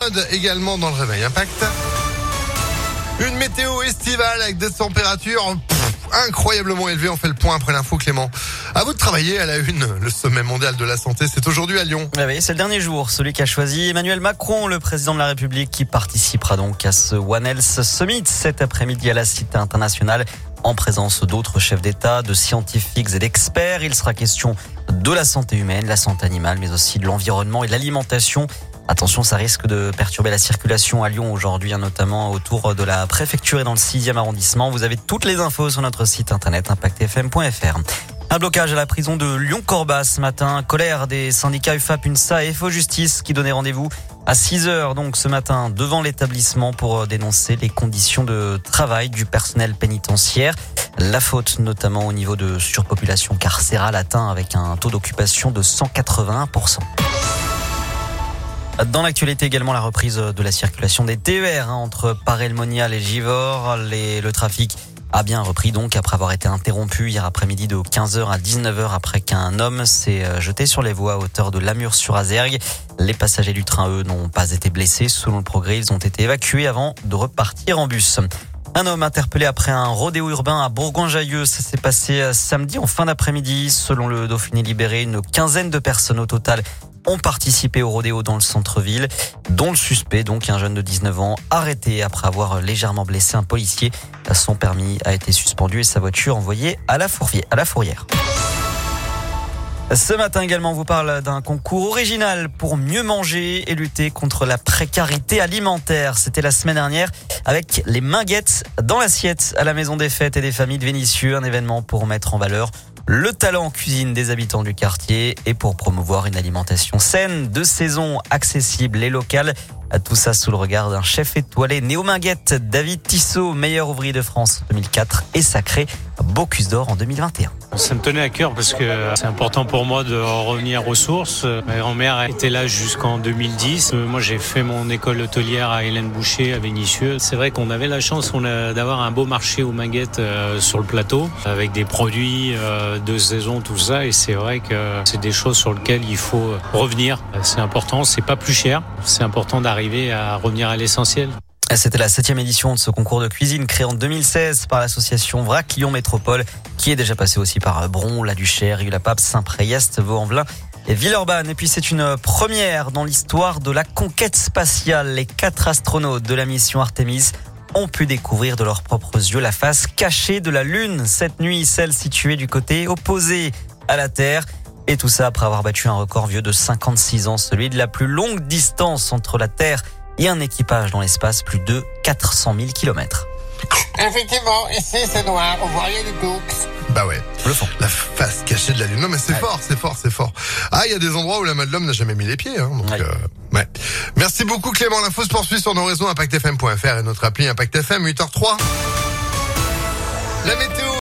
mode également dans le réveil Impact. Une météo estivale avec des températures incroyablement élevées. On fait le point après l'info, Clément. À vous de travailler à la une. Le sommet mondial de la santé, c'est aujourd'hui à Lyon. Oui, c'est le dernier jour, celui qu'a choisi Emmanuel Macron, le président de la République, qui participera donc à ce One Health Summit cet après-midi à la Cité internationale, en présence d'autres chefs d'État, de scientifiques et d'experts. Il sera question de la santé humaine, la santé animale, mais aussi de l'environnement et de l'alimentation. Attention, ça risque de perturber la circulation à Lyon aujourd'hui, notamment autour de la préfecture et dans le 6e arrondissement. Vous avez toutes les infos sur notre site internet impactfm.fr. Un blocage à la prison de Lyon-Corbas ce matin. Colère des syndicats UFAP, UNSA et FO Justice qui donnaient rendez-vous à 6h donc ce matin devant l'établissement pour dénoncer les conditions de travail du personnel pénitentiaire. La faute notamment au niveau de surpopulation carcérale atteint avec un taux d'occupation de 181%. Dans l'actualité également, la reprise de la circulation des TER entre Paray-le-Monial et Givors. Le trafic a bien repris donc après avoir été interrompu hier après-midi de 15h à 19h après qu'un homme s'est jeté sur les voies à hauteur de Lamure-sur-Azergue. Les passagers du train, eux, n'ont pas été blessés. Selon le Progrès, ils ont été évacués avant de repartir en bus. Un homme interpellé après un rodéo urbain à Bourgoin-Jallieu. Ça s'est passé samedi en fin d'après-midi. Selon le Dauphiné Libéré, une quinzaine de personnes au total ont participé au rodéo dans le centre-ville, dont le suspect, donc un jeune de 19 ans, arrêté après avoir légèrement blessé un policier. Son permis a été suspendu et sa voiture envoyée à la fourrière. Ce matin également, on vous parle d'un concours original pour mieux manger et lutter contre la précarité alimentaire. C'était la semaine dernière avec les minguettes dans l'assiette à la Maison des Fêtes et des Familles de Vénissieux, un événement pour mettre en valeur le talent en cuisine des habitants du quartier et pour promouvoir une alimentation saine, de saison, accessible et locale. Tout ça sous le regard d'un chef étoilé néo-minguette, David Tissot, meilleur ouvrier de France en 2004 et sacré Bocuse d'Or en 2021. Ça me tenait à cœur parce que c'est important pour moi de revenir aux sources. Ma grand-mère était là jusqu'en 2010. Moi, j'ai fait mon école hôtelière à Hélène Boucher à Vénissieux. C'est vrai qu'on avait la chance d'avoir un beau marché aux minguettes sur le plateau avec des produits de saison, tout ça. Et c'est vrai que c'est des choses sur lesquelles il faut revenir. C'est important, c'est pas plus cher. C'est important d'arriver à revenir à l'essentiel. C'était la 7e édition de ce concours de cuisine créé en 2016 par l'association Vrac Lyon Métropole, qui est déjà passé aussi par Bron, La Duchère, Yula-Pape, Saint-Priest, Vaux-en-Velin et Villeurbanne. Et puis c'est une première dans l'histoire de la conquête spatiale. Les 4 astronautes de la mission Artemis ont pu découvrir de leurs propres yeux la face cachée de la Lune cette nuit, celle située du côté opposé à la Terre. Et tout ça après avoir battu un record vieux de 56 ans, celui de la plus longue distance entre la Terre et un équipage dans l'espace, plus de 400 000 km. Effectivement, ici c'est noir, on voit rien du tout. Bah ouais, Le fond. la face cachée de la Lune. Non mais c'est fort. Ah, il y a des endroits où la main de l'homme n'a jamais mis les pieds. Donc, ouais. Merci beaucoup Clément. L'info se poursuit sur nos réseaux impactfm.fr et notre appli Impact FM 8h03. La météo.